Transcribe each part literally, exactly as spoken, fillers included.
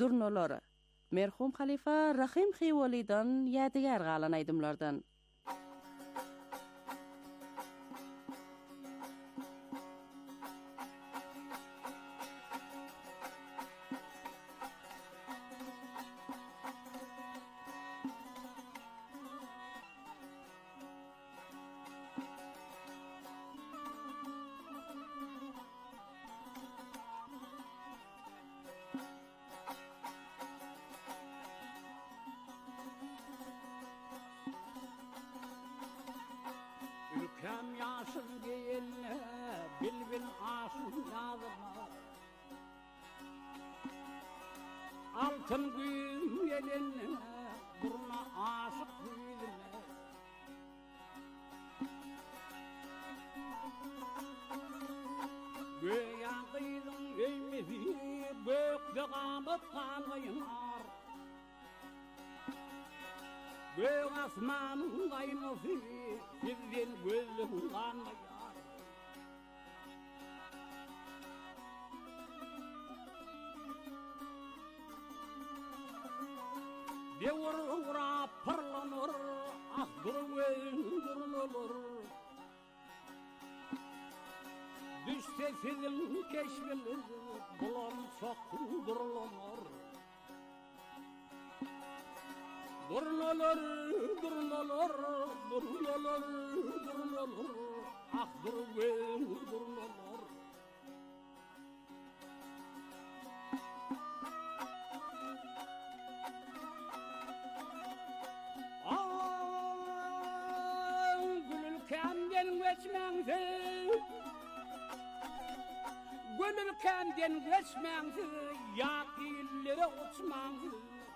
Durnolary. Merhum halifa Rahim Xivolidan ýadigar galan aýdymlardan. Ülkem yaşın geline bilbil aşın yazma Altın gün geline burna aşık güydüme Göğen kıydın eymedi bökde kamıp kanayınar Göğen asmanın kayması Sizden gözüm kanmayar Devur uğra parlanır Ah durmayın durulur Düşse sizin keşfilir Bulan sokun durulur Durulur, durulur, durulur, durulur Ah durmayın durulur Ah gülülkemden geçmensiz Gülülkemden geçmensiz Yak illere uçmansiz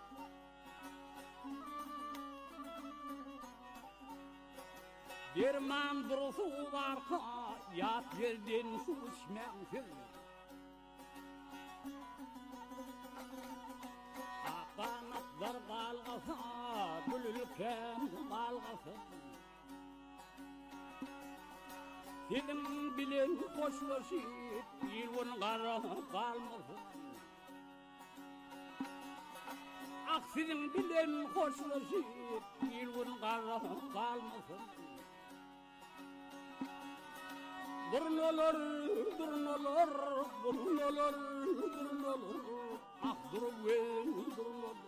Derman durusu varka yat yerden su içmensiz Akanatlar kalgasa gülülken kalgasa Selim bilen koşlaşıp yılvın kara kalmasın Ah selim bilen koşlaşıp yılvın kara kalmasın Durulur, durulur, durulur, durulur Ah durmayın durulur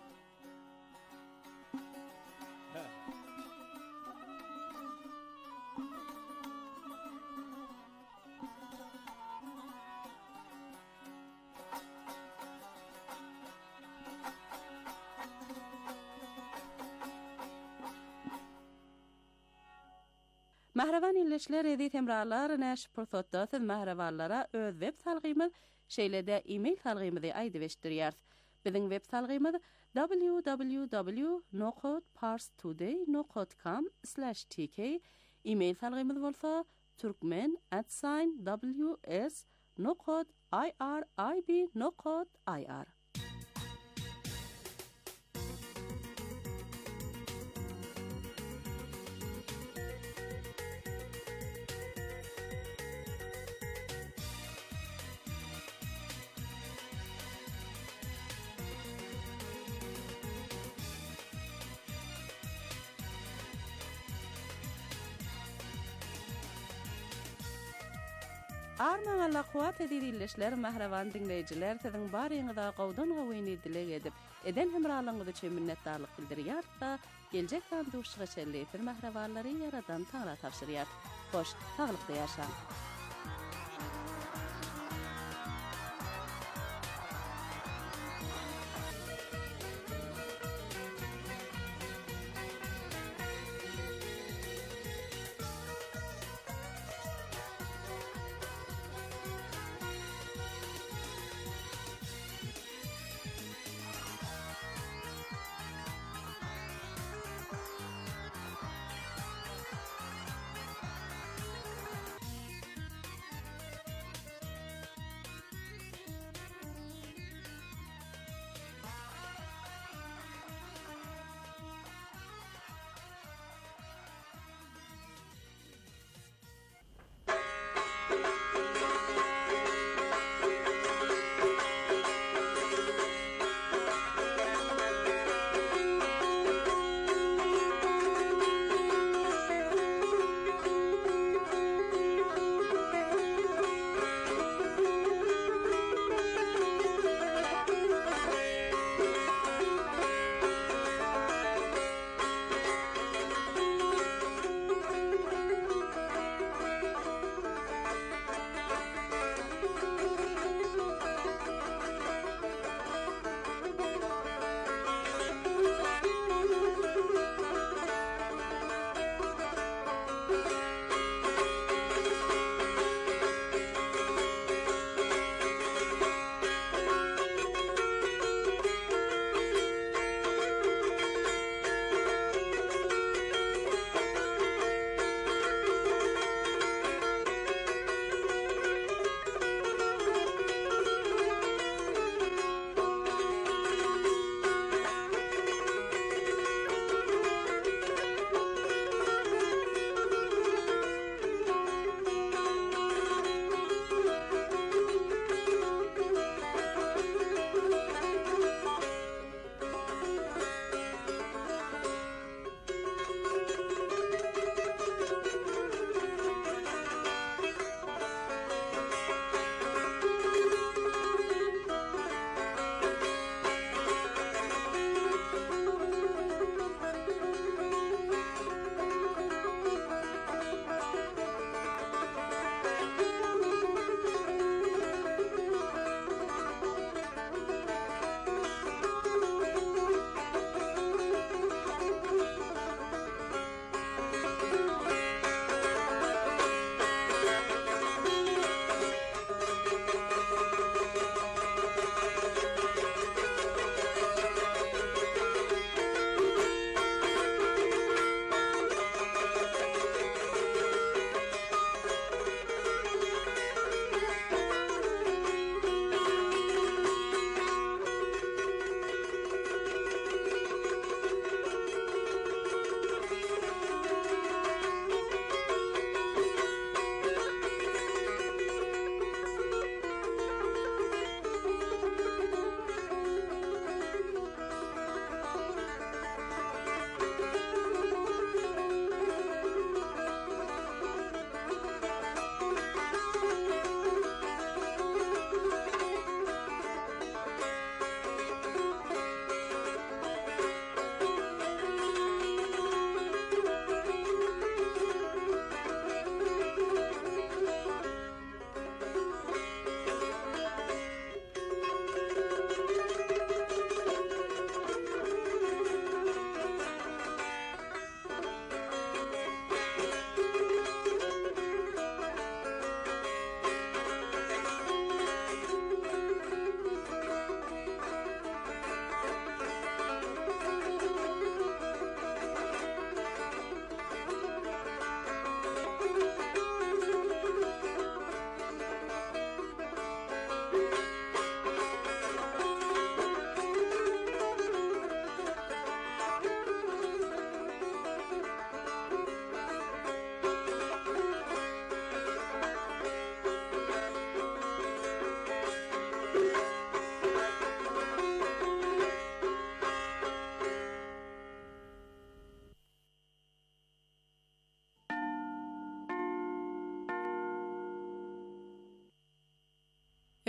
Mahravan illeşler edit emralar näş pursatda siz mahravallara öz web salgymyz şeýlede e-mail salgymyzy aýdyp Bizim web salgymyz w w w nokta parstoday nokta com slash t k e-mail salgymyz bolsa turkmen at w s nokta i r i b nokta i r Arman Allah kuat edilişler mahravan dinleyijiler siziň baryňyza gowdan gowýny dilek edip eden hemralygyňyzy üçin minnetdarlyk bildirýär da geljek durdurşyga çelleýär mahrawanlary yaradan taňra tapşyrýar. Hoş, taglykda ýaşaň.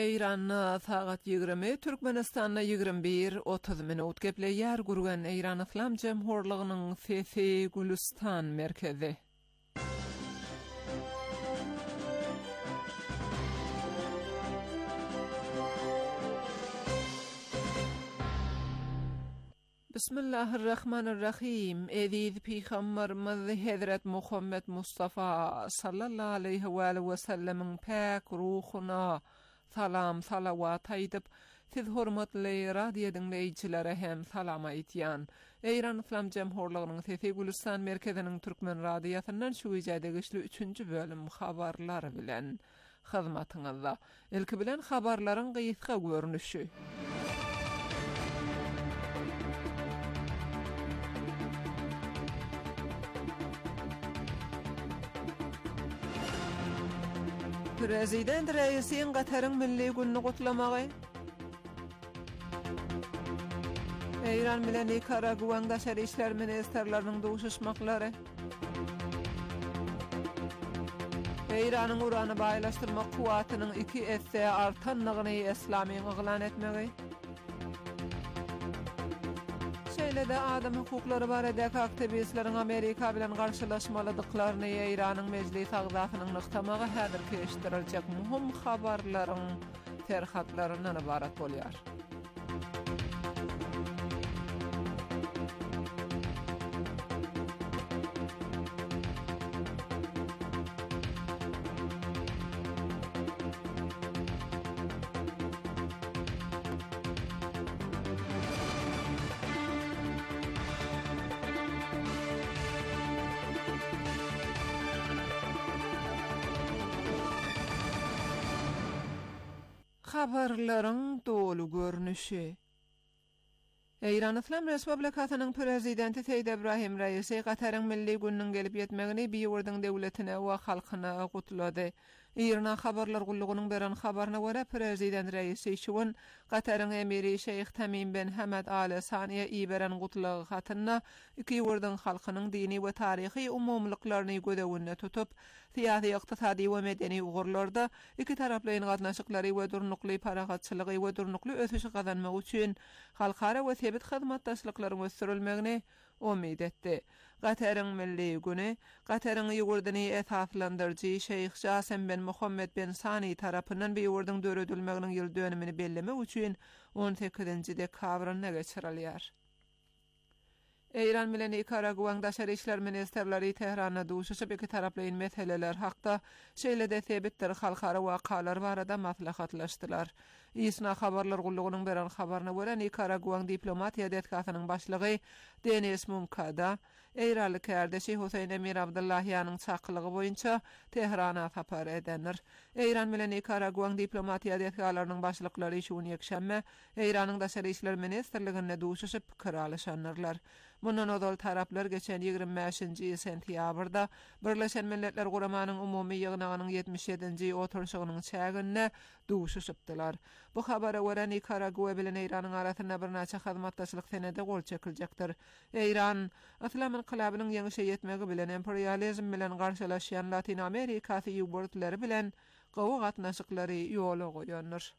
Eýranna sagat ýigirmi, Türkmenistanna ýigirmi bir otuz minut gepleýär gurgan Eýran Islam Jemhurlygynyň Sesi Gülistan merkezi. Bismillahirrahmanirrahim. Eziz Peygamberimiz Hazret Muhammed Mustafa sallallahu aleyhi ve sellem'in pak ruhuna salam salavat aýdyp, siz hormatly radio dinleýijilere hem salam aýtýan. Eýran Islam Jemhurlygynyň Sesi Gülistan merkeziniň türkmen radiosynyň şu ýerde geçli üçünji bölüm habarlar bilen hyzmatyňyzda. Ilki bilen habarlaryň gysga görnüşi. Prezident Reisiň Gataryň milli gününi gutlamagy. Eýran bilen Nikaraguaň daşary işler ministerleriniň duşuşmaklary. Eýranyň urany baýlaşdyrmak kuwatynyň iki esse artanlygyny Islamy ýyglan etmegi. Şeýle-de adam hukuklary barada aktivistleriň Amerika bilen garşylaşmalydyklaryny Eýranyň mejlis agzasynyň nyktamagy häzir keşdiriljek muhim habarlaryň terhatlaryndan ibarat bolýar. Habarlaryň dolu görnüşi. Eýran Islam Respublikasynyň prezidenti Seýid Ibrahim Raisi Gataryň milli gününiň gelip ýetmegini bir ýurdyň döwletine we halkyna gutlady. Eýran habarlar gullugynyň beren habaryna görä prezident Raisi şuň Gataryň emiri Şeyh Tamim bin Hamad Al Saniýe iberen gutlagy hatyna iki ýurdyň halkynyň dini we taryhy umumlyklaryny gödäwinde tutup, siyasi, ykdysady we medeni ugurlarda iki taraplyň gatnaşyklary we durnukly paragatçylygy we durnukly ösüşi gazanmak üçin halkara we sebit hyzmatdaşlyklaryň ösdürilmegini umid etdi. Gataryň milli güni Gataryň ýurduny esaslandyrjy Şeyh Jasem bin Muhammed bin Sani tarapyndan bir ýurdyň döredilmeginiň ýyl dönümini bellemek üçin on sekizinji dekabrynda geçirilýär. Eýran bilen Nikaraguaň daşary işler ministerleri Tehranda duşuşyp iki taraplyň meseleler hakda şeýle-de sebitler halkara wakalar barada maslahatlaşdylar. Isna habarlar gullugynyň beren habaryna görä Nikaraguaň diplomatiýa detgasynyň başlygy Denis Munkada Eýraly kardeşi Husayn Emir Abdullahyanyň çaklygy boýunça Tehrana sapar edenler. Eýran bilen Nikaraguaň diplomatiýa detgalarynyň başlyklary şuň ýekşänme Eýranyň daşary işler ministerligine duşuşyp pikir alýanlar. Mundan odal taraplar geçen ýigirmi beşinji sentýabrda Birleşen Milletler Guramanyň umumy ýygnagynyň ýetmiş ýedinji oturşygynyň çägine duşuşypdylar. Bu habara görä Nikaragua bilen Eýranyň arasynda bir näçe hyzmatdaşlyk senedi gol çekiljakdyr. Eýran Islam inqilabynyň ýeňişe ýetmegi bilen imperializm bilen garşylaşýan Latin Amerikasy ýurtlary bilen gowy gatnaşyklary ýola goýandyr.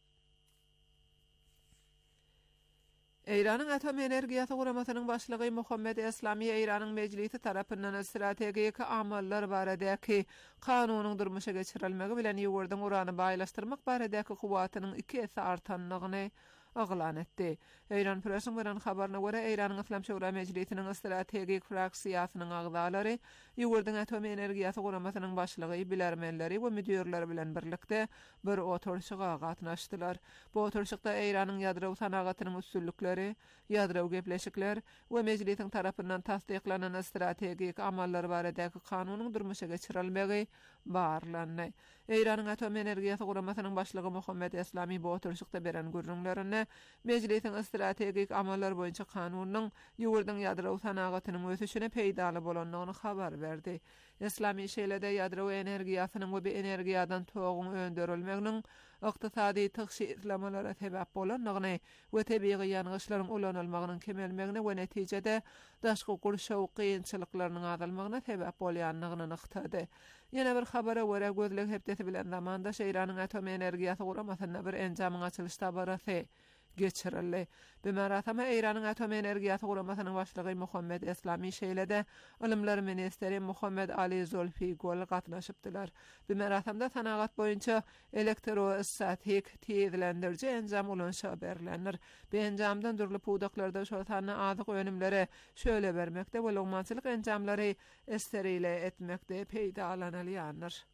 Eýranyň atom energiýasy guramasynyň başlygy Muhammed Islami Eýranyň mejlisi tarapyndan strategik amallar baradaky kanunyň durmuşa geçirilmegi bilen ýurduň urany baýlaşdyrmak baradaky kuwatynyň iki esse artanlygyny aglan etdi. Eýran presiň beren habaryna görä Eýranyň Islam Şura Mejlisiniň strategik fraksiýasynyň agdalary ýurduň atom energiýasy guramasynyň başlygy, bilermenleri we müdirleri bilen birlikde bir oturşyga gatnaşdylar. Bu oturşykda Eýranyň ýadrow sanagatynyň üstünlikleri, ýadrow gepleşikler we mejlisiň tarapyndan tasdiklanan strategik amallar baradaky kanunyň durmuşa geçirilmegi barlandy. Eýranyň atom energiýasy guramasynyň başlygy Muhammed Islami bu oturşykda beren görnüşlerini mejlisiň strategik amallar boýunça kanunyň ýurduň ýadrow sanagatynyň ösüşine peýdaly bolanlygyny habar berdi. İslami şeýlede ýadro energiýasynyň we bir energiýadan toğun öndürilmeginiň ykdysady tygyşlamalara sebäp bolanlygyny we tebii ýangyşlaryň ulanylmagynyň kemelmegine we netijede daşky gurşaw kynçylyklarynyň azalmagyna sebäp bolýanlygyny nykdady. Ýene bir habara görä gözleg hepdeti bilen zamanda Eýranyň atom energiýasy guramasyna bir enjamyň açylyş tabarasy geçirildi. Bu maratama Eýranyň atom energiýasy guramasynyň başlygy Muhammed Eslami şeýlede Ilimler ministeri Muhammed Ali Zulfigol gatnaşypdylar. Bu maratamda sanagat boýunça elektrostatik tezlendiriji enjam ulanşa berlenir. Bu enjamdan durly pudaklarda şoltany azyk önümlere şöyle bermekde we logmançylyk enjamlary esterile etmekde peýdalanylýandyr.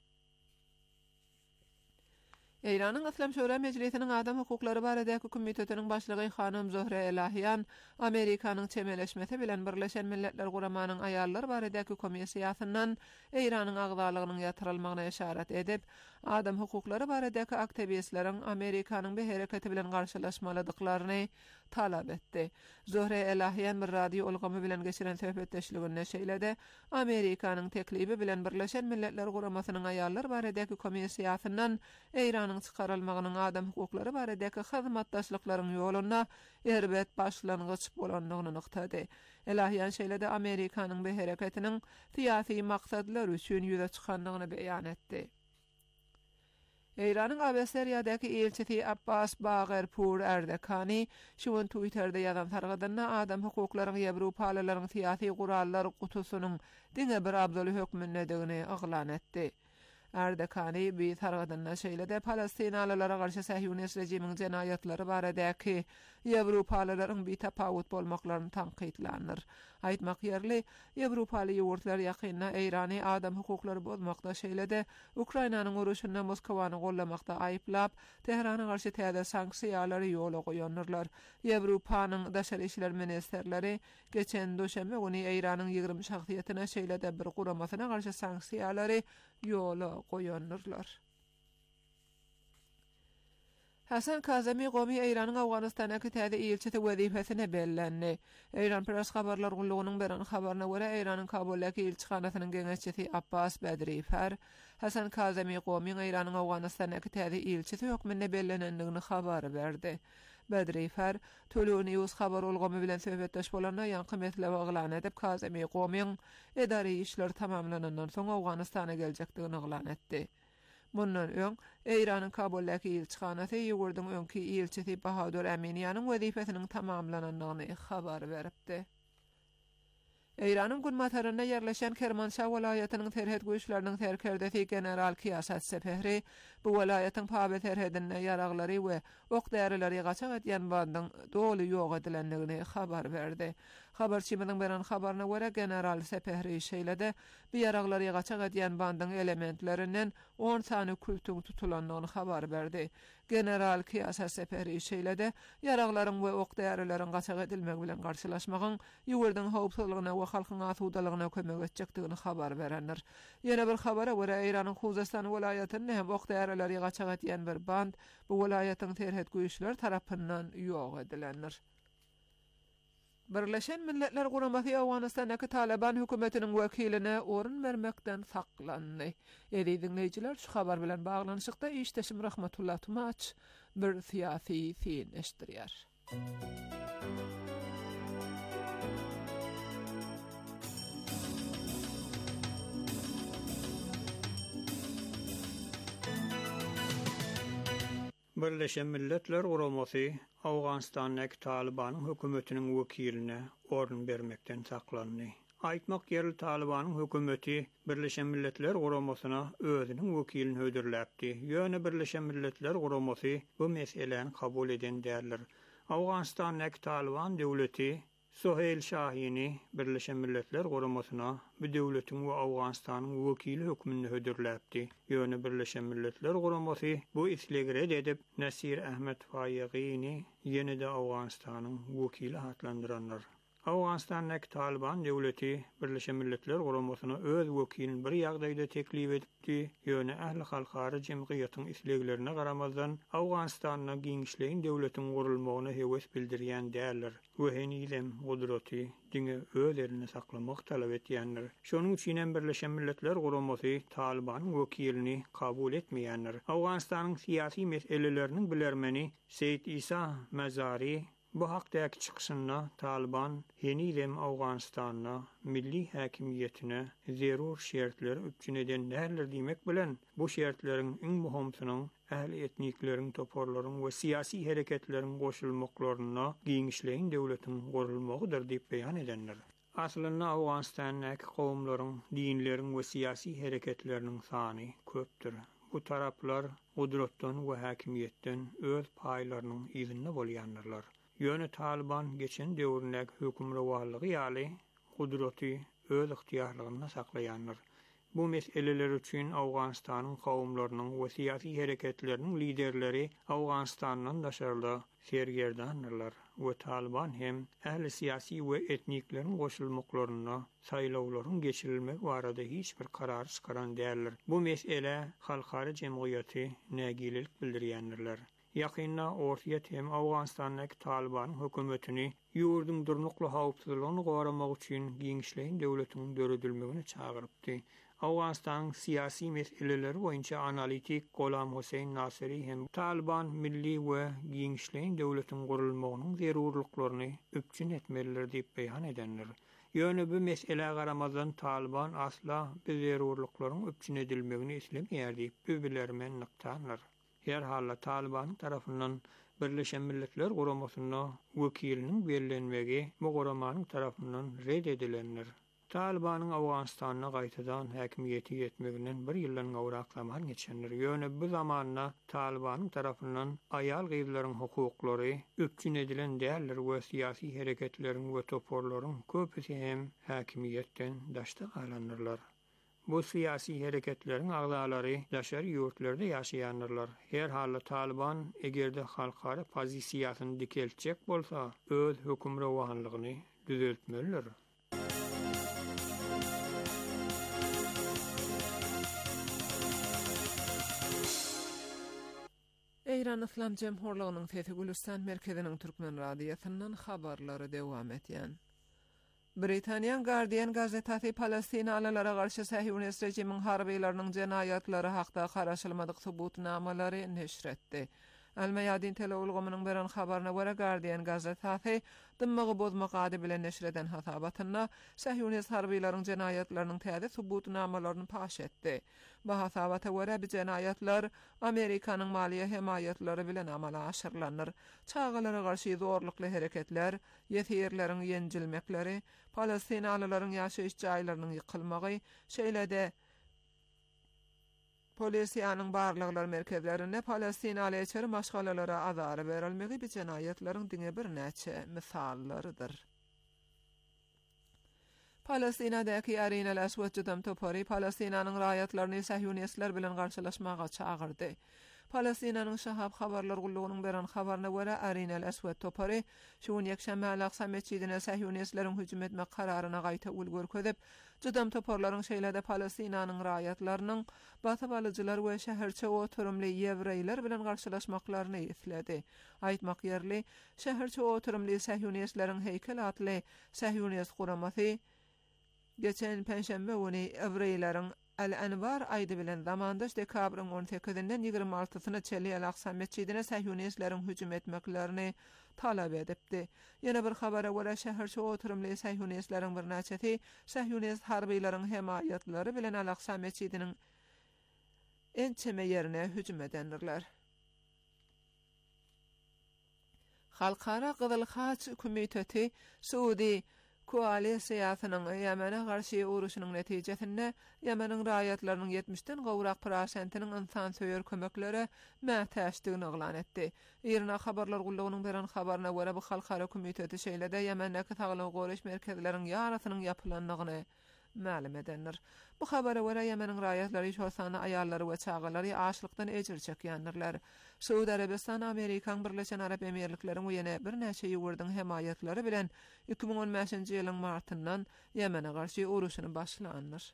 Eýranyň Islam Şura Meclisiniň Adam Hukuklary baradaky komitetiniň başlygy Hanım Zohre Elahyan Amerikanyň çemeleşmesi bilen Birleşen Milletler Guramanyň aýallar baradaky komissiýasyndan Eýranyň agdalygynyň ýatyrylmagyna işaret edip, adam hukuklary baradaky aktivistleriň Amerikanyň bu hereketi bilen garşylaşmalydyklaryny talap etdi. Zohre Elahyan bir radio ulgamy bilen geçiren söhbetdeşliginde şeýlede, Amerikanyň teklibi bilen Birleşen Milletler Guramasynyň aýallar baradaky komissiýasyndan Eýranyň çykarylmagynyň adam hukuklary baradaky hyzmatdaşlyklaryň ýoluna erbet başlangyç bolanlygyny nykdady. Elahyan şeýlede Amerikanyň bu hereketiniň syýasy maksadlary üçin ýüze çykanlygyny beýan etdi. Eýranyň Abeseriyadaky elçisi Abbas Bagherpur Erdekani şuň Twitter'de ýazan targadyna adam hukuklaryny Ýewropalaryň syýasy gurallary gutusynyň diňe bir abdaly hökmündedigini aglan etdi. Erdekani bir targadyna şeýlede Palestinalylara garşy Sahyonist rejimiň jenaýatlary baradaky Ýewropalaryň bir tapawut bolmaklaryny tanqidlandyr. Aýtmak ýerli, Ýewropaly ýurtlar ýakyna Eýrany adam hukuklary bozmakda şeýlede Ukrainanyň uruşynda Moskwany gollamakda aýyplap, Teherana garşy täze sanksiýalary ýola goýanlar. Ýewropanyň daşary işler ministerleri geçen döşembe güni Eýranyň ýygrimi şahsiýetine şeýlede bir guramasyna garşy sanksiýalary ýola goýanlar. Hasan Kazemi Gomi Eýranyň Awganystanaky täze elçisi wezifesine bellendi. Eýran Press habarlar gullugynyň beran habaryna görä Eýranyň Kabuldaky elçixanasynyň geňeççisi Abbas Bedrifer, Hasan Kazemi Gomi Eýranyň Awganystanaky täze elçisi hökmünde bellenendigini habar berdi. Bedrifer, Tulu News habar ulgamy bilen söhbetdeş bolanda ýanky mesele baglan edip Kazemi Gomiň edari işler tamamlanandan soň Awganystana geljekdigini aglan etdi. Bundan öň Eýranyň Kabuldaky elçixanasy ýurdun öňki elçisi Bahadur Aminiýanyň wezifesiniň tamamlanandygyny habar beripdi. Eýranyň günmatarynda ýerleşen Kermanşah welaýatynyň terhet güýçleriniň serkerdesi general Kiyasat Sepehri bu welaýatyň pabe terhedine ýaraglary we ok därileri gaçak edýän bandyň doly ýok edilendigini habar berdi. Habarçymyň beran habaryna görä general Sepehri şeýlede bu ýaraglary gaçak edýän bandyň elementlerinden on sany kültüň tutulandygyny habar berdi. General Kiyasat Sepehri şeýlede ýaraglaryň we ok därileriň gaçak edilmegi bilen garşylaşmagyň ýurdun howpsuzlygyna we halkyň asudalygyna kömek etjekdigini habar berenler. Ýene bir habara görä Eýranyň Huzestan welaýatyny hem ok därileri gaçak edýän bir band bu welaýatyň terhet güýçler tarapyndan ýok edilenler. Birleşen Milletler Guramasy Awganystanaky Taliban hökümetiniň wekiline orun bermekden saklandy. Edi dinleýijiler, şu habar bilen baglanşykda işteşim Rahmatullah Tumaç bir syýasy fin eşdirýär. Birleşen Milletler Guramasy Awganystanyň Talibanyň hökümetiniň wekiline orun bermekden saklandy. Aýtmak ýerli Talibanyň hökümeti Birleşen Milletler Guramasyna özüniň wekilini hödürläpdi. Ýöne Birleşen Milletler Guramasy bu meseleni kabul eden därler. Awganystanyň Taliban döwleti Sohail Şahini Birleşen Milletler Guramasyna bu döwletiň we Awganystanyň wekili hökmünde hödürläpdi. Ýöne Birleşen Milletler Guramasy bu isleги red edip Nasir Ahmed Fayygini ýene-de Awganystanyň wekili hatlandyranlar. Awganistan'daki Taliban döwleti Birleşen Milletler Guramasyna öz wekilini bir ýagdaýda teklip edipdi. Ýöne ähli halkary jemgyýetyň isleglerine garamazdan Awganistanyna giňişleýin döwletiň gurulmagyna hewes bildirýän däldir. Wehen ilem gudraty diňe öz elini saklamak talap etýändir. Şonuň üçin Birleşen Milletler Guramasy Taliban wekilini kabul etmeýändir. Awganistanyň syýasy meseleleriniň bilermeni Seýid Isa Mazari bu hakdaky çykyşyna Taliban yenilem Awganistanyna milli häkimiýetine zerur şertler üçin eden näler diýmek bilen bu şertleriň iň muhimsynyň ähli etnikleriň, toporlaryň we syýasy hereketleriň goşulmaklaryna giňişleýin döwletiň gurulmagydyr diýip beýan edenler. Aslynda Awganistanyň gowumlaryň, dinleriň we syýasy hereketleriniň sany köpdür. Bu taraplar gudratdan we häkimiýetden öz paýlarynyň ýygyny bolýanlar. Ýöne Taliban geçen döwründäki hökümrawalygy ýaly gudraty öz ıhtiýarlygyna saklaýanlar. Bu meseleler üçin Awganistanyň gowumlarynyň we syýasy hereketleriniň liderleri Awganistanyň daşarda sergerdanlar we Taliban hem ähli syýasy we etnikleriň goşulmaklaryna saýlawlaryň geçirilmegi barada hiç bir karar çykaran däldir. Bu mesele halkary jemgyýeti nägilik bildirýänler. Ýakynda Ortiýet hem Awganistanyň Taliban hökümetini ýurdun durnukly hawpsuzlygyny goramak üçin giňişleýin döwletiň döredilmegini çagyrypdy. Awganistanyň syýasy meseleleri boýunça analitik Golam Huseyn Nasiri hem Taliban milli we giňişleýin döwletiň gurulmagynyň zerurlyklaryny öpçün etmeliler diýip beýan edenler. Ýöne bu mesele garamazdan Taliban asla bu zerurlyklaryň öpçün edilmegini islemeýär diýip bilermen nyktanlar. Her halla Taliban tarafından Birleşen Milletler Guramasyna wekiliniň berilenmegi bu guramanyň tarafından red edilenler. Talibanyň Awganistanyna gaýtadan häkimiýeti ýetmeginden bir ýyldan gowrak zaman geçenler. Ýöne bu zamanda Talibanyň tarafından aýal gyzlaryň hukuklary öpçün edilen däldir we syýasy hereketleriň we toporlaryň köpüsi hem häkimiýetden daşda galanyrlar. Bu syýasy hereketleriň agzalary daşary ýurtlarda ýaşaýanlar. Her hally Taliban egerde halkary pozisiýasyny dikeltjek bolsa, öz hökümrawanlygyny düzeltmelidir. Eýran Islam Jemhurlygynyň Fethi Gülistan merkeziniň Türkmen radiosynyň habarlary dowam etýän. Britaniýa Guardian gazetasy Palestinalylara garşy Sahyonist rejimiň harbylarynyň jenaýatlary hakda garaşylmadyk subutnamalary neşr etdi. Al-Mayadin telewizyonynyň beren habaryna görä Guardian gazetasy dymmagy bozmak ady bilen neşr eden hasabatyna Sahyonist harbylarynyň jenaýatlarynyň täze subutnamalaryny paş etdi. Bu hasabata görä bu jenaýatlar Amerikanyň maliýe hemaýatlary bilen amala aşyrylanýar. Çağalara garşy zorlukly hereketler, ýetirleriň ýenjilmekleri, Palestinalylaryň ýaşaýyş jaýlarynyň ýykylmagy, şeýlede polisiýanyň barlyklar merkezlerinde Palestinaly içeri maşgalalara azary berilmegi bu jenaýatlaryň diňe bir näçe misallarydyr. Palestinadaky Arina Al-Aswad judam topary Palestinanyň raýatlaryny Sahyonistler bilen garşylaşmaga çagyrdy. Palestinanyň Şahab habarlar gullugynyň beren habaryna görä Arina Al-Aswad topary şuň ýekşäme Al-Aqsa mescidine Sahyonistlerin hüjüm etmek kararyna gaýta ulgur ködep, judam toparlaryň şeýlede Palestinanyň raýatlarynyň batabalyjylar we şäherçe oturumly ýewreýler bilen garşylaşmaklaryny esledi. Aýtmak ýerli, şäherçe oturumly Sahyonistlerin heýkel atly Sahyonist guramasy geçen penşembe güni ýewreýleriň Al-Anbar aýdy bilen zamandaş dekabryň on sekizinden ýygrimi altysyna çeli Al-Aqsa mescidine Sahyonistlerin hüjüm etmeklerini talap edipdi. Ýene bir habara görä şäherçe oturumly Sahyonistlerin bir näçesi Sahyonist harbylaryň hemaýatlary bilen Al-Aqsa mescidiniň ençeme ýerine hüjüm edenler. Halkara Gyzyl Haç Komiteti Suudi koalisiýasynyň Ýemene garşy uruşynyň netijesinde Ýemeniň raýatlarynyň ýetmişden gowrak prosentiniň insan söýer kömekleri mätäşdigini oglan etdi. Irna habarlar gullugynyň beren habaryna görä bu halkara komiteti şeýlede Ýemendäki saglyk goraş merkezleriň ýarasynyň ýapylanmagyny ma'lum edenler. Bu habara göre Yemenin raýatlary şolsany aýallary we çagalary açlykdan ejir çekýändirler. Suudi Arabistan Amerikan Birleşen Arap Emirlikleriň ýene bir näçe ýugurdyň hemaýatlary bilen iki ming on beşinji ýylyň martyndan Yemene garşy uruşyny başlandyr.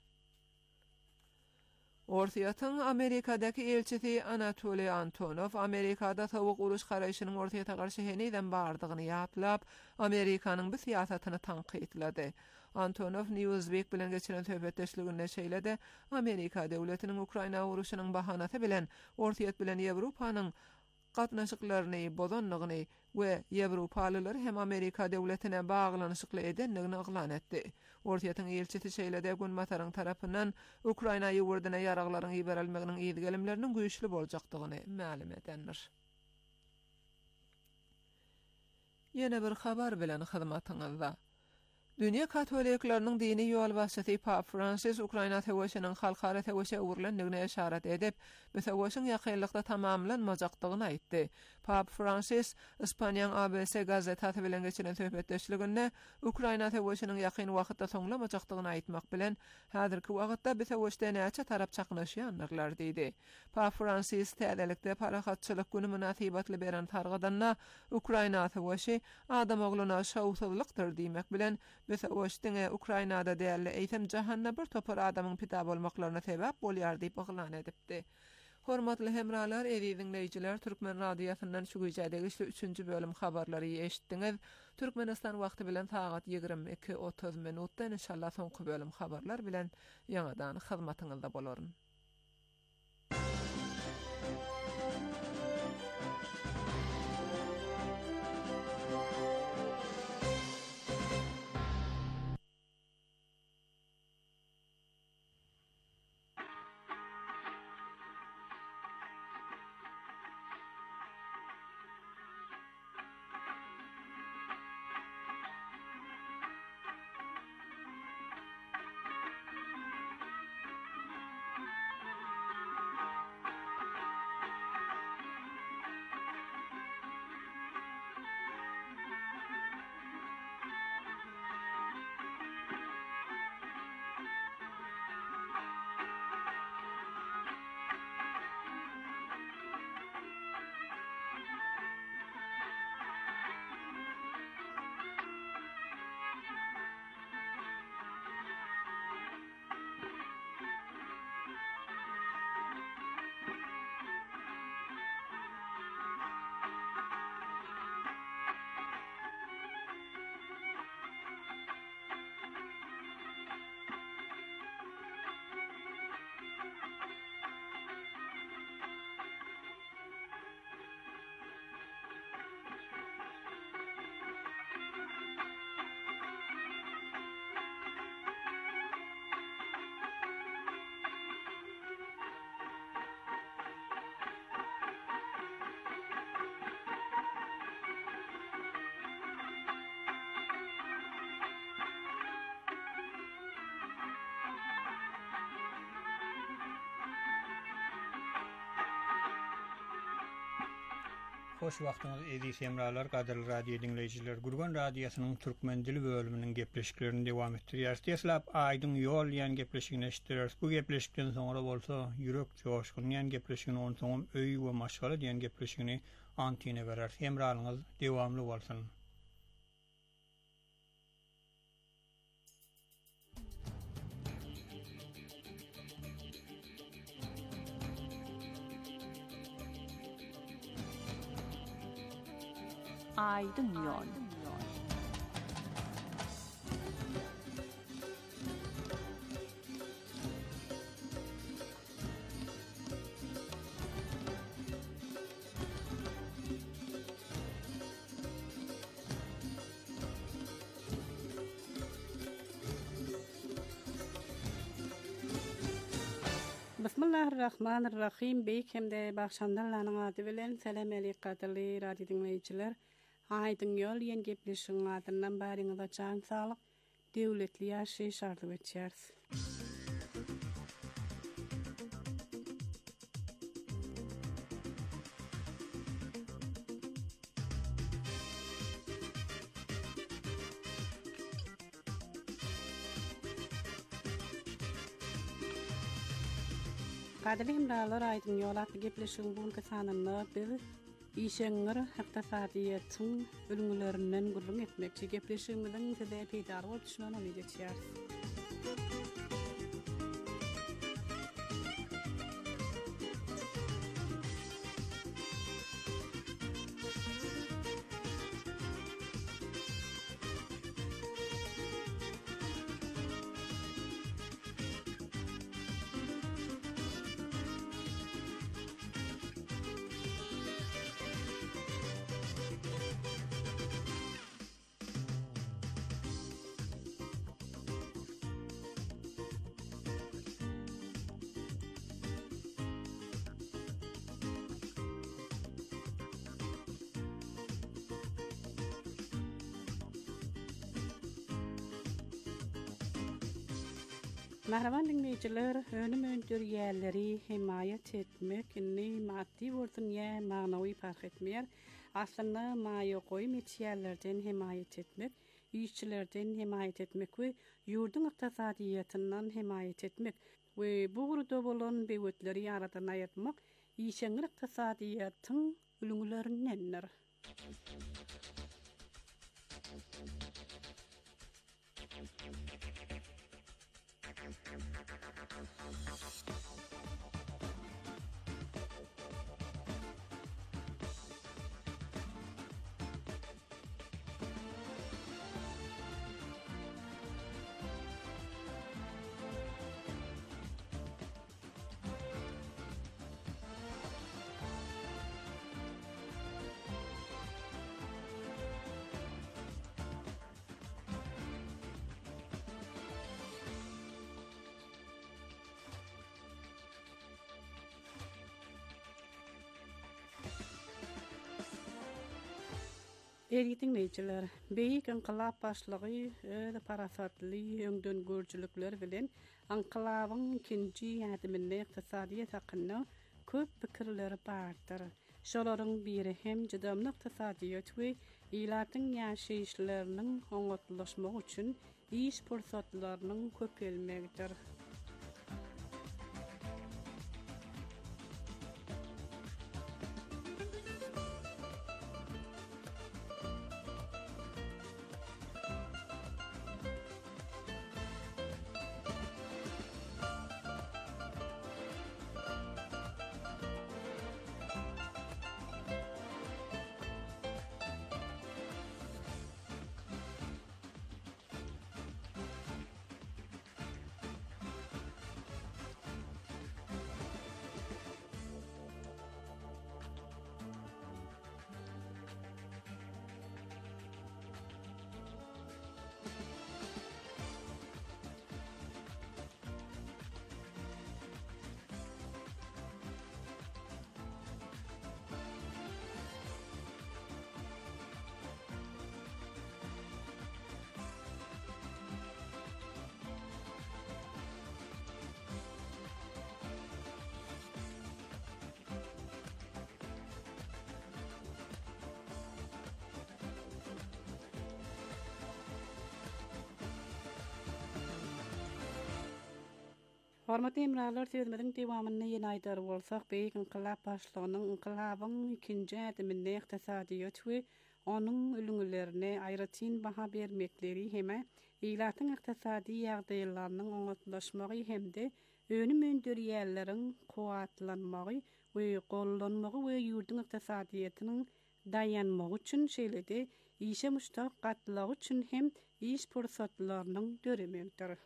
Ortaýatyň Amerikadaky elçisi Anatoly Antonov Amerikada tawuk uruş garaýşynyň ortaýata garşy heniden bardygyny ýatlap, Amerikanyň bu siýasatyny tanqidledi. Antonov Newsweek bilen geçiren söhbetdeşliginde şeýledi, Amerika döwletiniň Ukraina uruşynyň bahanaty bilen ortaýat bilen Ýewropanyň gatnaşyklaryny bozanlygyny we Ýewropalylar hem Amerika döwletine baglanyşykly edenligini oglan etdi. Ortaýatyň elçisi şeýlede gün Mataryň tarapyndan Ukraina ýurduna ýaraglaryň iberelmeginiň ýetgelimleriniň güýçli boljakdygyny ma'lum edenler. Ýene bir habar bilen hyzmatyňyzda. Dünya Katolikleriniň dini ýol başçysy Pap Francis Ukraina täweşiniň halkara täweşe uğurlandygyna işaret edip, bu täweşiň ýakynlykda tamamlanmajakdygyny aýtdy. Pap Francis Ispaniýanyň A B C gazetasy bilen geçiren söhbetdeşliginde Ukraina täweşiniň ýakyn wagtda soňlamajakdygyny aýtmak bilen, häzirki wagtda bu täweşde näçe tarap çaknaşýanlar diýdi. Pap Francis täzelikde parahatçylyk güni münasibatly beren targadanna Ukraina täweşi adam ogluna şowsuzlykdyr diýmek bilen, Mesela oştine Ukrainada däli eýsem jahanna bir topar adamyň pida bolmaklaryna sebäp bolýar diýip oglan edipdi. Hormatly hemralar, eýdi dinleýijiler, Türkmen radiosynyň şu güýjädäki üçünji bölüm habarlary eşitdiňiz. Türkmenistan wagty bilen saat ýygrimi iki otuz minutda inşallah soňky bölüm habarlar bilen ýa-da hyzmatyňyzda bolaryn. Hoş wagtyňyz edi semralar, gaderli radio dinleýijiler. Gurgan radiosynyň türkmen dili bölüminiň gepleşiklerini dowam etdirýär. Teslap aýdyň ýol ýan gepleşigini eşitdirýär. Bu gepleşikden soňra bolsa, ýürek joşgun ýan gepleşigini on soňam öý we maşgala diýen gepleşigini antine berer. Semralyňyz dowamly bolsun. Aydın yol. Bismillahirrahmanirrahim. Beyk hemde başandarlaryň ady bilen selam aleykum radio dinleýijiler. Aydın yol ýen gepleşiň adyndan baryňyza can salyk, döwletli ýaşy şarty geçýärs. Qadırlym ralar aydın ýolatly gepleşiň bu sananyna bir işeňler haktasadyýatyň ölümlerinden gurrun etmekçi gepleşigimiň sede peýdar bolup düşmän ony geçýär. Mahraman dinleyiciler, önüm öndür yerleri himayet etmek, ne maddi vurdun ya manavi fark etmeyer. Aslında maya koyum etiyerlerden himayet etmek, işçilerden himayet etmek ve yurdun iktisadiyatından himayet etmek ve bu uruda bolan beyvetleri aradan ayırtmak, işenir iktisadiyatın ülünlerindendir. Ergitin neyçiler, beyik inqilab başlığı, öyle parasatlı, öngdön görcülükler bilen, inqilabın ikinci yadımında iktisadiyet hakkında köp fikirleri bardır. Şoların biri hem cidamlı iktisadiyet ve ilatın yaşayışlarının oňatlaşmak üçün iş fırsatlarının köpelmekdir. Hormatly emralar, sözümiň dewamyny ýene aýdar bolsak, beýik inqilab başlygynyň inqilabyň ikinji adymynda iktisadiyat we onuň ülünlerine aýratyn baha bermekleri heme ýylatyň iktisadi ýagdaýlarynyň oňatlaşmagy hemde önüm öndürýärleriň kuwatlanmagy we gollanmagy we ýurdun iktisadiýatynyň daýanmagy üçin şeýlede işe muştak gatlagy üçin hem iş pursatlarynyň döremekdir.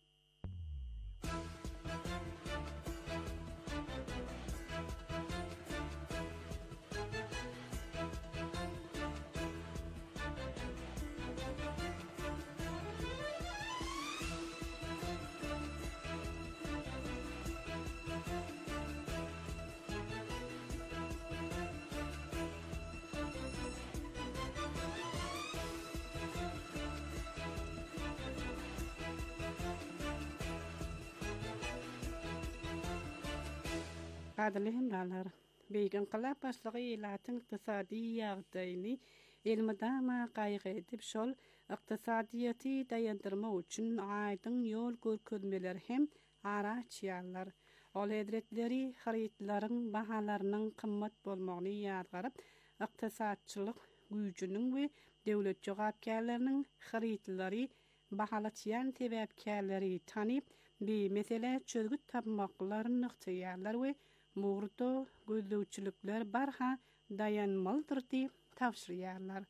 Qadrly hemralar, beýik inqilab başlygy ýylatyň iktisadi ýagdaýyny elmydama gaýgy edip şol iktisadiýaty daýandyrmak üçin aýdyň ýol görkezmeler hem araç ýallar. Ol hedretleri haritlaryň bahalarynyň kymmat bolmagyny ýadgaryp, ykdysatçylyk güýjüniň we döwlet jogapkärleriniň haritlary bahalaçyan sebäpkärleri tanyp, bir mesele çözgüt tapmaklaryny nyktaýarlar we mugurda gözlewçilikler barha dayanmalydyr diýip tavsiýarlar.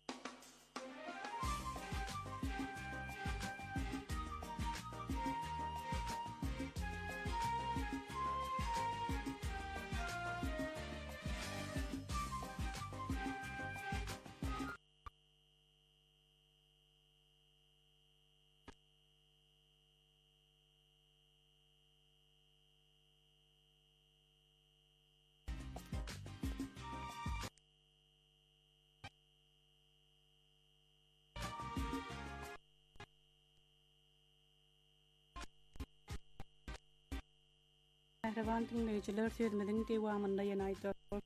Mähreban dinleýijiler, sözümiziň dewamynda ýene aýdar.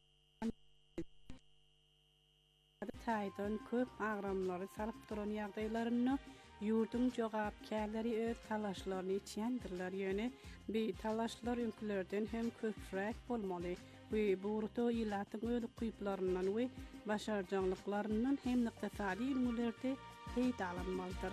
Taýdan köp agramlary salyp duran ýagdaýlaryny ýurdun jogapkärleri öz talaşlaryny içýändirler ýöne bir talaşlar ülkelerden hem köpräk bolmaly we burda ýylatyň öz guýuplaryndan we başarjanlyklarynyň hem ykdysady ilmlerde peýda alanmalydyr.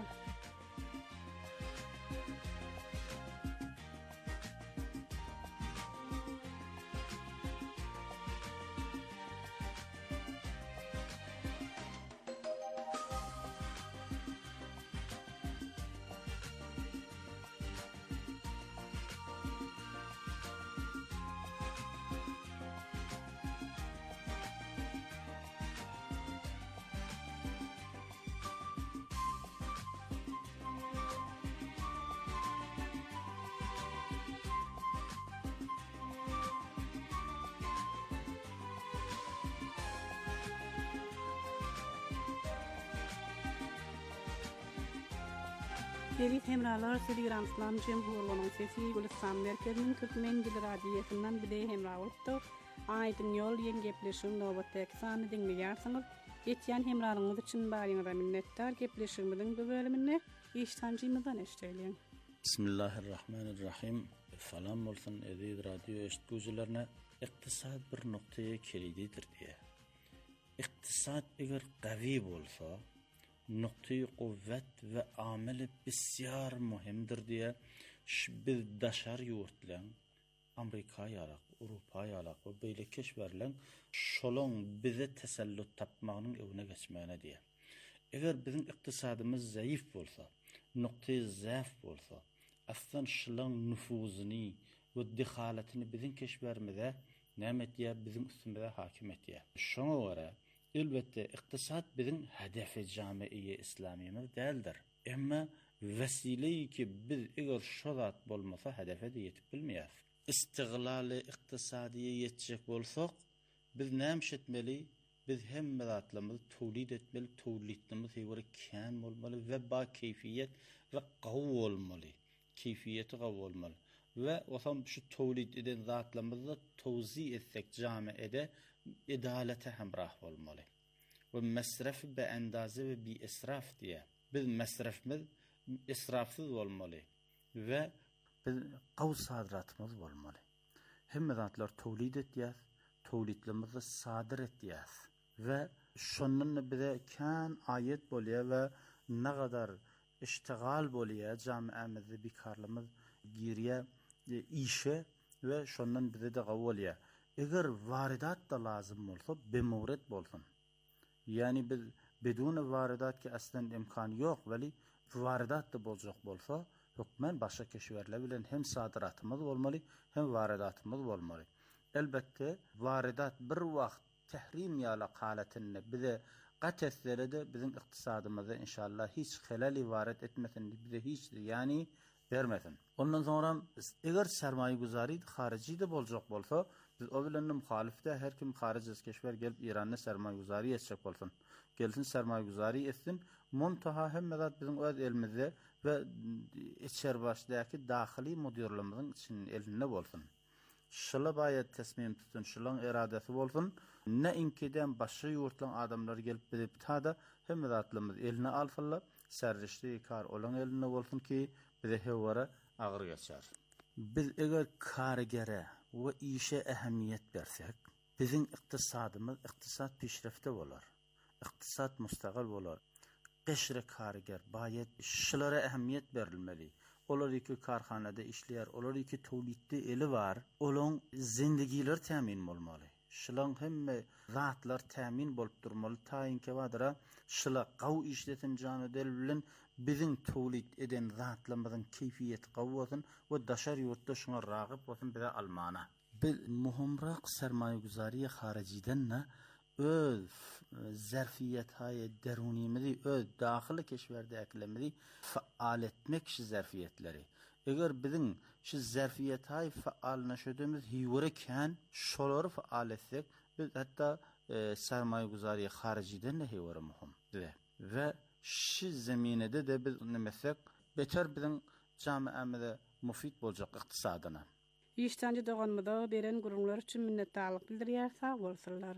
Deli hemralar Suriýan Islam Jemhuriyetining sesi Gülistan merkezinin Türkmen dili radiosundan bile hemra bolupdyr. Aýdyň ýol ýen gepleşiň nowbatdaky sany dinleýärsiňiz. Etýän hemralyňyz üçin baryňyza minnetdar. Gepleşigimiziň bu bölümini iştancymyzdan eşdeýän. Bismillahirrahmanirrahim. Salam bolsun Ezid radio eşitgüjilerine. Iktisad bir noktaýa kelididir diye. İktisad eger gawy bolsa, noktayı kuvvet ve ameli bisyar muhimdir diye biz daşar yurtlan Amerika yalak, Avrupa yalak ve böyle keşverlen şolon bize tesellut tapmağının evine geçmeyene diye. Eğer bizim iktisadımız zayıf bolsa, noktayı zayıf bolsa, aslan şolon nüfuzunu ve dehaletini bizim keşvermede nemet diye bizim üstümüze hakim etiye. Şuna göre elbette iktisad bizim hedefi camiiye İslamiyemiz değildir. Ama vesileyi ki biz eğer şolat bolmasa hedefe de yetip bilmeyiz. İstiglali iktisadiye yetecek bolsak biz nämiş etmeli? Biz hem medatlarımızı tawlid etmeli, tawlidimiz hewara kän bolmaly ve ba keyfiyet ve gawy bolmaly. Keyfiyeti gawy bolmaly. Ve osam şu tawlid eden zatlarımızı tawzi etsek camiide edalete hemrah bolmaly. Ve mesraf be endaze ve bi israf diye. Biz mesrafımız israfsız bolmaly ve biz gaw sadratymyz bolmaly. Hemme zatlar tawlid etýär, tawlidlerimizi sadir etýär ve şondan bize kän ayet bolýar ve ne kadar iştigal bolýar jamiamyzda bikarlymyz giriye işe ve şondan bize de gaw bolýar. Eger varidat da lazım bolsa, bemawret bolsun. Yani biz bedun varidat ki aslan imkan yok, veli varidat da boljak bolsa, hükmen başka keşverler bilen hem sadiratımız bolmaly, hem varidatımız bolmaly. Elbette varidat bir wagt tahrim ýaly halatynda bize gaçetsleri de bizim iktisadymyza inşallah hiç helali varet etmesin, bize hiç yani vermesin. Ondan sonra eger sermaye guzari harici de boljak bolsa, biz o bilen muhalifde her kim harici keşver gelip İran'a sermaye guzari etjek bolsun. Gelsin sermaye guzari etsin, muntaha hemmedat bizim öz elimizde ve içer başdaky dahili müdirligimizin için elinde bolsun. Şola bayat tesmim tutun, şolon iradesi bolsun. Ne inkiden başka yurtlan adamlar gelip bilip tada hemmedatlymyz eline alsalar, serrişli kar olan eline bolsun ki bize hewara agyr geçer. Biz eğer karigere ve işe ehemmiyet versek, bizim iktisadımız iktisat peşrefte olur. İktisat müstakil olur. Qeşre kariger bayet şulara ehemmiyet verilmeli. Olar iki karxanada işler, olar iki tolitde eli var. Olon zindigiler temin olmalı. Şulan hemme zatlar temin bolup durmalı. Tayinke vadara şula qav işletim canı bilen bizim tolit eden zatlarımızın keyfiyet qavvatın ve daşar yurtta şuna rağıp olsun bize Almana. Bil muhimraq sermayeguzariye hariciden ne öz zerfiyet hay derunimizi öz dahili keşverde eklemeli faal etmek şu zerfiyetleri. Eğer bizim şu zerfiyet hay faallaştığımız hiwreken şoları faal etsek biz hatta e, sermayeguzariye hariciden ne hiwre muhim de ve şu zeminede de biz nemesek beter bizim camiamızda mufid bolacak iktisadına. İştancı doğanmada beren gurunlar için minnettarlık bildiriyor, sağ olsunlar.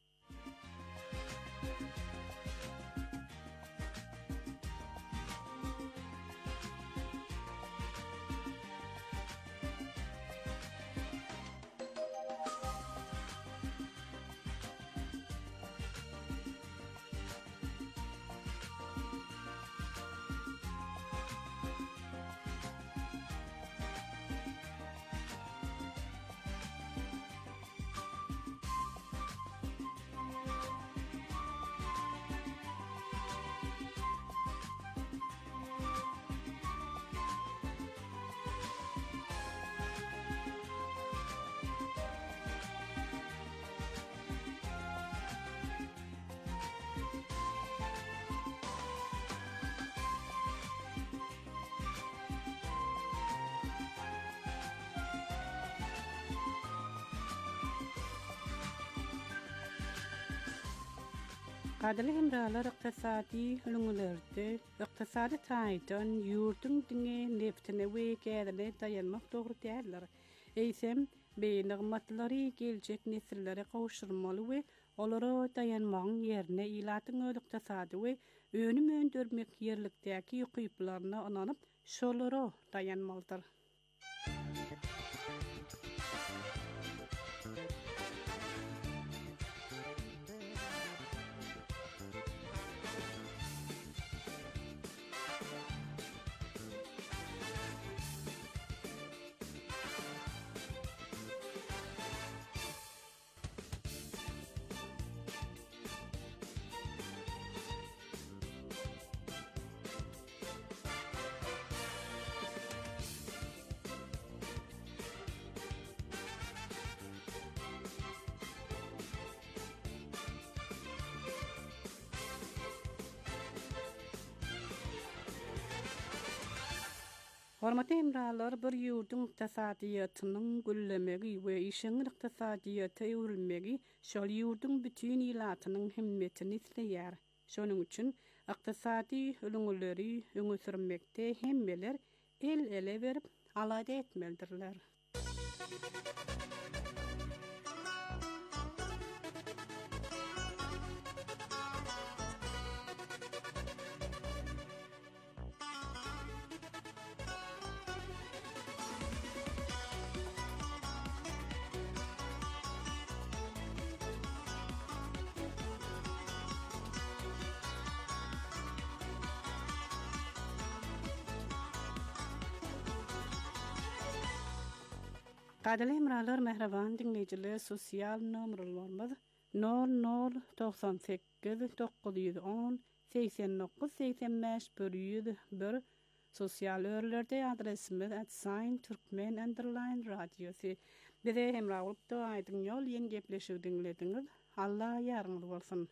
Qadırlı hemralar iqtisadi hülüngülerde, iqtisadi taydan yurdun dine neftine ve gədine dayanmak doğru değerler. Eysem, beyin nığmatları gelecek nesillere kavuşturmalı ve olara dayanmağın yerine ilatın öd iqtisadi ve önüm öndürmek yerlikteki yukuyuplarına ananıp şolara dayanmalıdır. Hormatly hemralar, bir yurdun iqtisadiyatynyň güllemegi we işiň iqtisadiýata öwrilmegi şol yurdun bütün ilatynyň himmetini isleýär. Şonuň üçin iqtisadi ölüňleri öňe sürmekde hemmeler el ele berip alada etmelidirler. Qadırlı hemralar, mehreban dinleyiciler, sosial numaralarımız nol nol doksan sekiz dokuz yüz on seksen dokuz seksen beş bir yüz bir sosial örlerde adresimiz at sign Türkmen underline radyosu. Bize hemralıkta aydın yol yen gepleşiw dinlediniz. Allah yararınız olsun.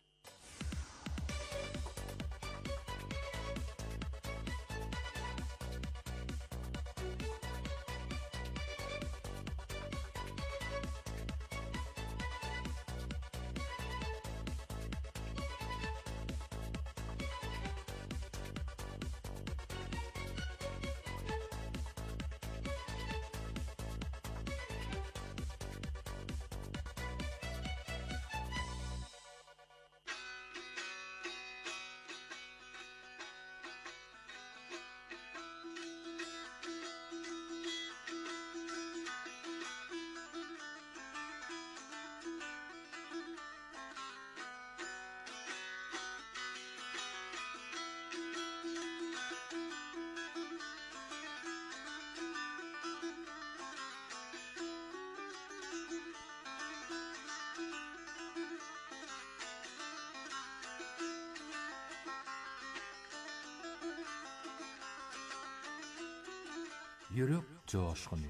yürek coşkuny.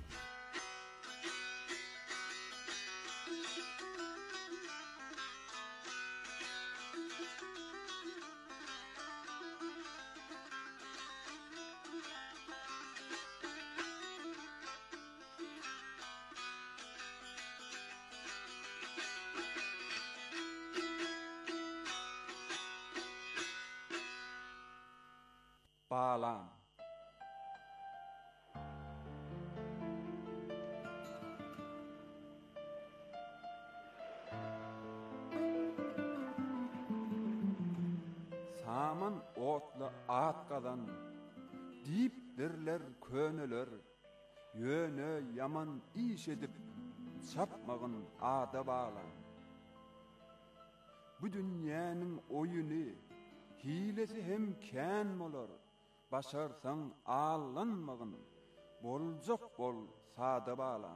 Bağlan. Saman otlu atqadan, dip birler könöler, yöne yaman iş edip, çapmağın ada bağlan. Bu dünyanın oyunu, hilesi hem kän bolar, başarsan allanmagın, boljak bol sada bağlan.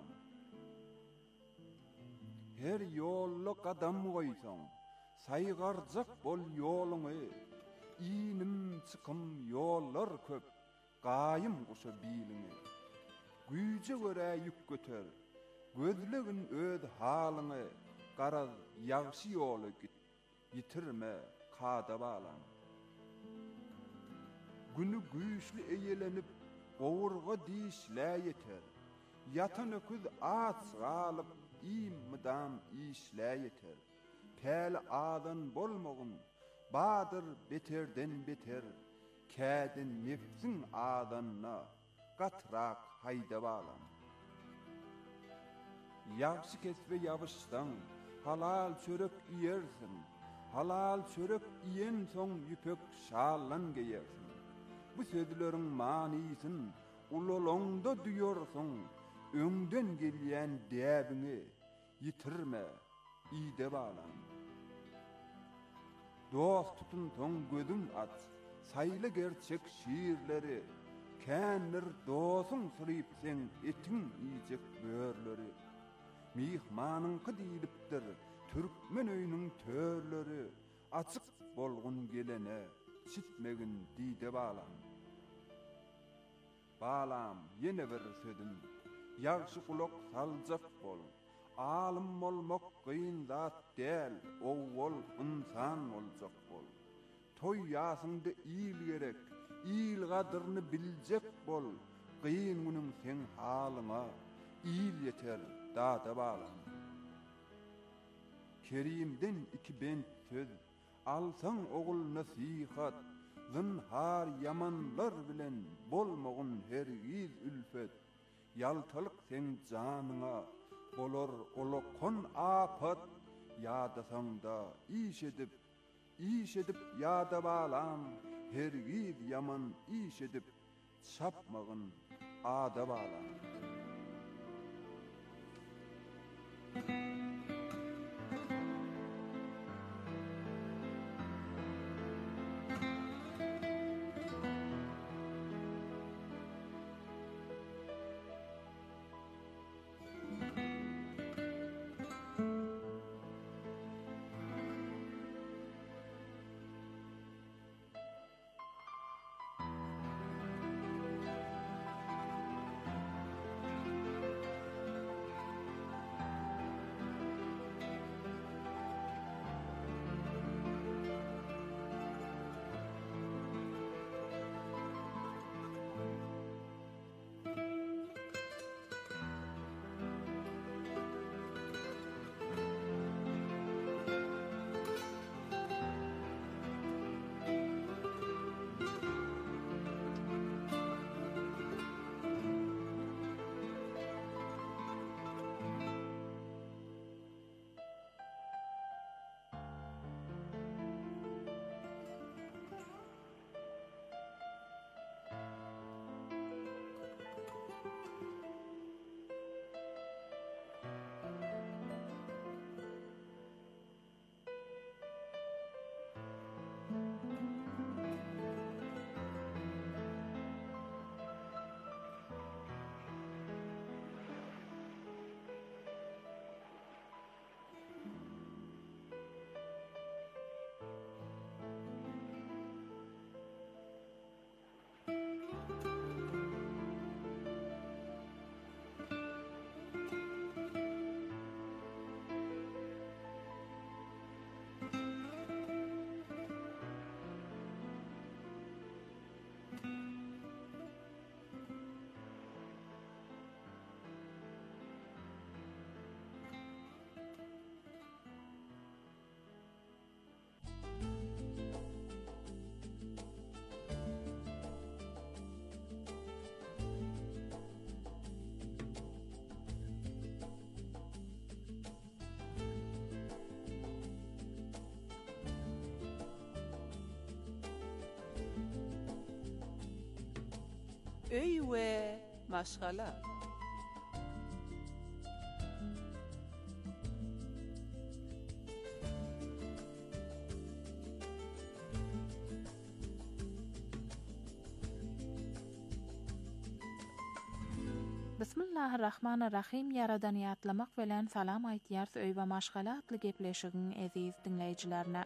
Her yollu qadam goýsaň, saýgarjak bol ýoluňy, inim çykym ýollar köp, gaýym guşa biliňi. Güýje görä ýük göter, gözlegin öd halyňy, garaz ýagşy ýoly git, ýitirme kada bağlan. Günü güýçli eýelenip, gowurga diýişlä ýeter. Yatan öküz aç galyp, immidam işlä ýeter. Päli adan bolmagyn, badyr beterden beter. Kädin nefsin adanna, gatrak haýda bağlan. Ýagşy kesbe ýabyşdan, halal çörek ýersin. Halal çörek iyen soň ýüpek şallan geýersin. Bu sözleriň manysyny ululongda duýarsyň, öňden gelýän däbini ýitirme, ýyde bağlan. Dost tutun soň gözüň aç, saýly gerçek şiirleri, kändir dosuň syryp sen etiň ýyjek börleri. Mihmanyňky diýilipdir, türkmen öýüniň törleri, açyk bolgun gelene, çitmegin diýde bağlan. Bağlam ýene bir södüm, ýagşy kulak saljak bol. Alim bolmak gyn zat däl, owwal insan boljak bol. Toy ýasynda ýyl gerek, ýyl gadyryny biljek bol. Gyn günüň sen halyňa, ýyl ýeter dada bağlan. Kerimden iki bent söz, alsaň ogul nasihat, zınhar yamanlar bilen bolmagyn hergiz ülfet. Yaltalyk sen janyňa, bolar olokon apat, ýadasaň da iş edip, iş edip ýada bağlan, hergiz yaman iş edip, çapmagyn ada bağlan. öy we maşgala. Bismillahirrahmanirrahim. Yaradan ýatlamak bilen salam aýtýar öý we maşgala atly gepleşigiň eziz dinleýijilerine.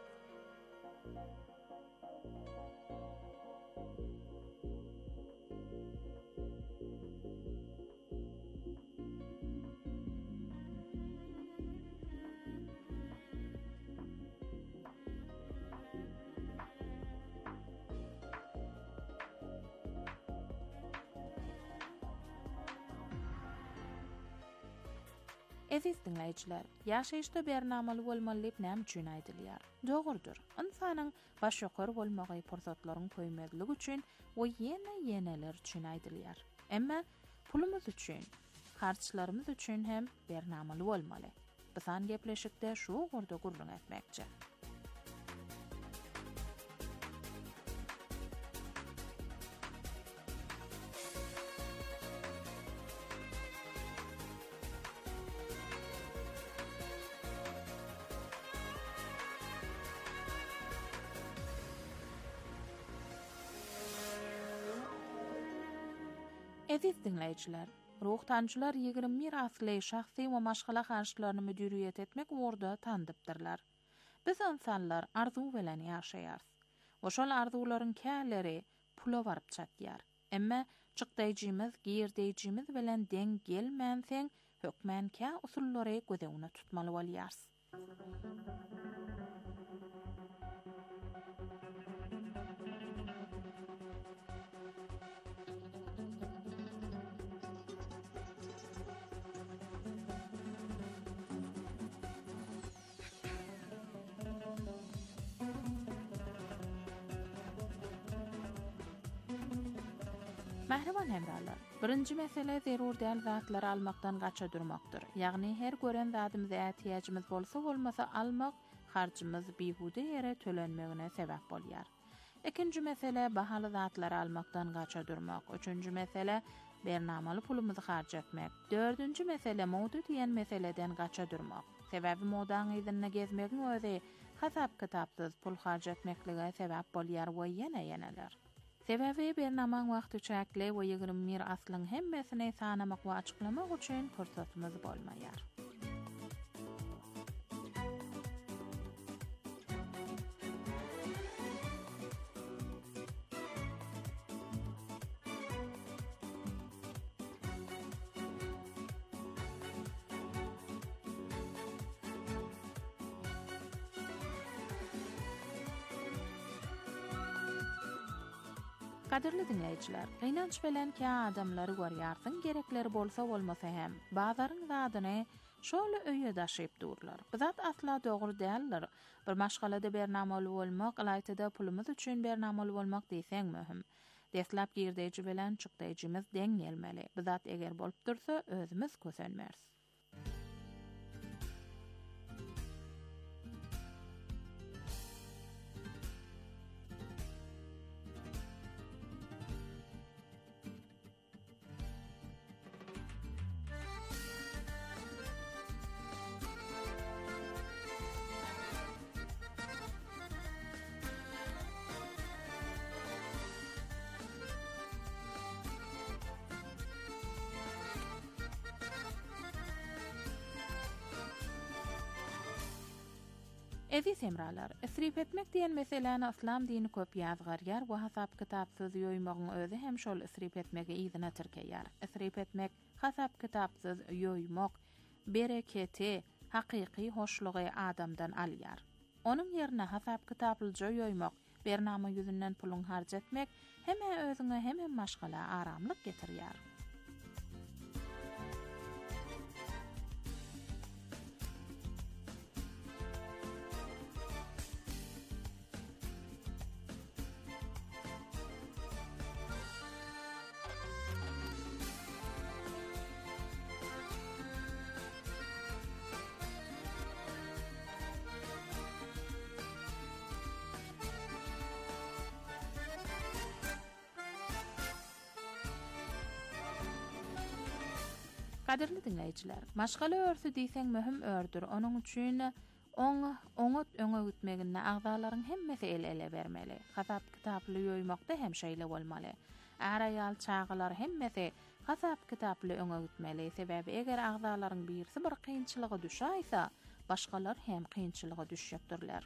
Eziz dinleyijiler, ýaşaýyşda bernamaly bolmaly diýip näme üçin aýdylýar? Dogrudur. Insanyň başykar bolmagy pursatlaryň köýmezligi üçin we ýene ýeneler üçin aýdylýar. Emma pulumyz üçin, harçlarymyz üçin hem bernamaly bolmaly. Bisan gepleşikde şu gorda gurrun etmekçi. Eziz dinleyijiler, ruhtançylar ýygrimi bir asly şahsy we maşgala harçlaryny müdiriýet etmek orada tandypdyrlar. Biz insanlar arzu bilen ýaşaýar. Oşol arzularyň käleri pula baryp çatýar. Emma çykdaýjymyz, giýirdeýjimiz bilen deň gelmänseň hökmen kä usullary göze tutmaly bolýar. Mähriban hemrarlar, birinji mesele zerur däl zatlary almakdan gaça durmakdyr. Ýagny her gören zadymyza ähtiýajymyz bolsa bolmasa almak harjymyz bihude ýere tölenmegine sebäp bolýar. Ikinji mesele bahaly zatlary almakdan gaça durmak. Üçünji mesele bernamaly pulumuzy harjatmak. Dördünji mesele moda diýen meseleden gaça durmak. Sebäbi modaň ýerine gezmegiň özi hasap kitapsyz pul harjatmaklyga sebäp bolýar we ýene ýeneler. Sebäbi bernamaň wagty çäkli we ýygrimi bir aslyň hemmesini sanamak we açyklamak üçin pursatymyz bolmaýar. Kadirli dinleyijiler, gynanç bilen kä adamlary görýärsiň, gerekleri bolsa bolmasa hem bazaryň zadyny şol öýe daşyp durlar. Bizat asla dogry däldir. Bir maşgalada bernamaly bolmak, alaytyda pulumyz üçin bernamaly bolmak diýseň möhüm. Deslap girdeýji bilen çykdaýjymyz deň gelmeli. Bizat eger bolup dursa özümiz kösenmez. Eziz hemralar, isrif etmek diyen meseleni İslam dini köp ýazgarýar we hasap kitapsyz ýoýmagyň özi hem şol isrif etmege ýygyna tirkeýär. Isrif etmek, hasap kitapsyz ýoýmak bereketi, hakyky hoşlugy adamdan alýar. Onuň ýerine hasap kitaplyja ýoýmak, bernama ýüzünden pulun harjatmak hem özüňe hem maşgala aramlyk getirýär. Qadirli dinleyijiler, maşgala örsü diýseň möhüm ördür. Onuň üçin oňa oňa öňe gitmeginde agzalaryň hemmesi ele-ele bermeli. Hasap kitaply ýoýmakda hem şeýle bolmaly. Araýal çağalar hemmesi hasap kitaply öňe gitmeli. Sebäbi eger agzalaryň birsi bir kynçylyga düşäýse, başgalar hem kynçylyga düşýärler.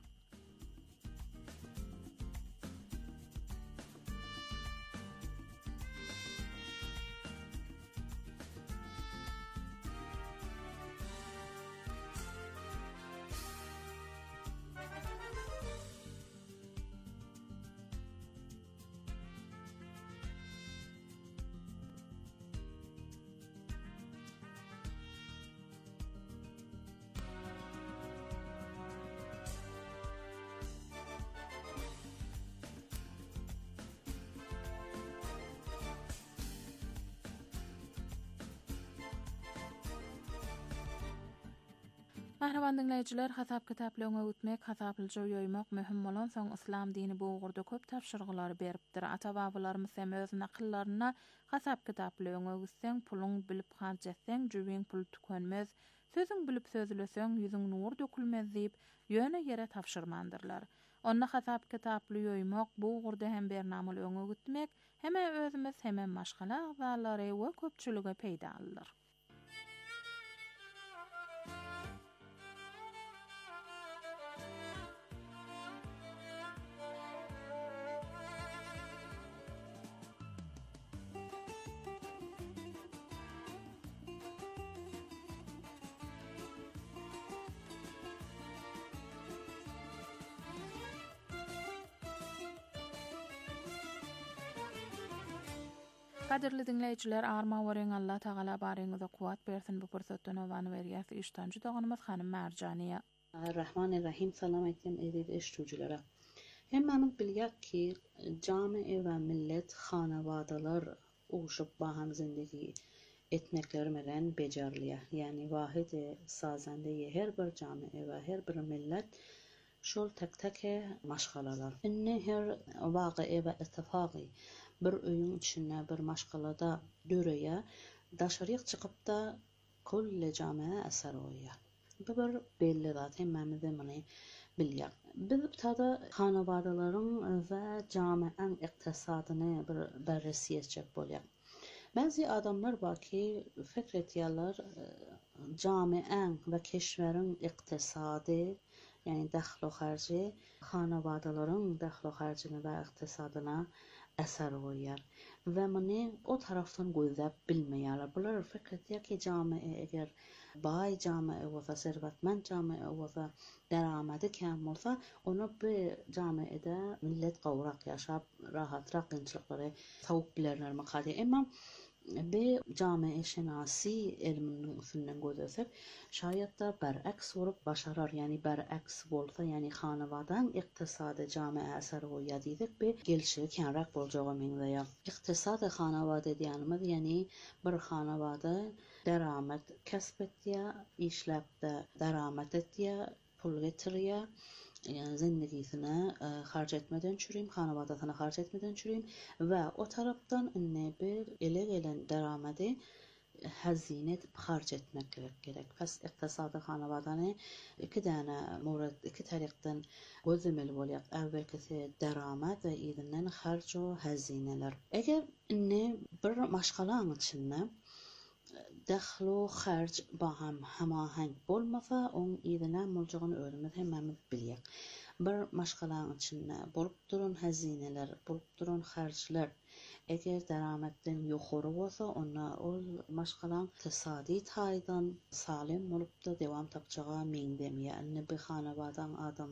Mahraban dinleyijiler, hasap kitaply öňe gitmek, hasaplyca ýoýmak möhüm bolan soň islam dini bu ugurda köp tapşyryklar beripdir. Ata-babalarymyz hem öz nakyllaryna hasap kitaply öňe gitseň, puluň bilip harjatsaň, jübiň pul tükenmez, sözüň bilip sözleseň, ýüzüň nur dökülmez diýip ýöne ýere tapşyrmandyrlar. Onna hasap kitaply ýoýmak bu ugurda hem bernamaly öňe gitmek, hem özümiz hem maşgala agzalary we köpçüligi peýda alýar. Qadirli dinleyijiler, arma weren Allah Taala baryňyza kuwat bersin, bu pursatdan owany berýär iştanjy doganymyz hanym Merjaniýa. Rahmanirrahim, salam etdim edip eşitüjilere. Hemmemiz bilýär ki, jamy we millet hanawadalar uşup baham zindigi etmekleri meden becerliýär. Yani wahid sazende her bir jamy we her bir millet şol tek tek maşgalalar. Inne her waqy we ittifaky bir öýüň içinde bir maşgalada döreýär, daşaryk çykyp da kolle jamağa eser oýar. Bu bir belli zat, hemmemiz muny bilýär. Biz tada hanawadaların we jamaň iktisadyny bir berresi etjek bolýar. Bazı adamlar bar ki, fikir etýärler, jamaň we keşweriň iktisady, yani dahlo harjy, hanawadaların dahlo harjyny we iktisadyna eser oýar. Ve muny o taraftan gözläp bilmeýärler. Bular fikir etýär ki, jamaň eger bay jamaň we serwetmend jamaň we deramady kem bolsa, onu bu jamaýda millet gowrak ýaşap, rahatrak gynçylyklary tawup bilerler makady. Emma be jamaý şenasy ilminiň üstünden gözlesek, şaýatda beraks borup başarar, yani beraks bolsa, yani hanawadan iktisady jamağa eser oýar diýdik, be gelşi kenrak boljagy meňzeýär. İktisady hanawada diýenimiz, yani bir hanawada deramet kesp etýär, işläpde deramet etýär, pul getirýär, yani zindigisine e, harc etmeden çürüyüm, hanawadasyna harc etmeden çürüyüm ve o taraftan inne bir ele gelen deramedi hazine edip harc etmek gerek. Pes iktisady hanawadany iki däne murad, iki tarikden gözlemeli bolýar. Awvelkisi deramet ve izinden harc we hazineler. Eger inne bir maşgalaň içinde dahlo harc baham hamahang bolmasa, on idine moljagyny özümiz hemmemiz bilýär. Bir maşgalaň içinde bolup duran hazineler, bolup duran harjlar eger derametden ýokary bolsa, onda ol maşgalaň iktisady taýdan salim bolup da dewam tapjaga meňdemýär. Anne bir hanawadan adam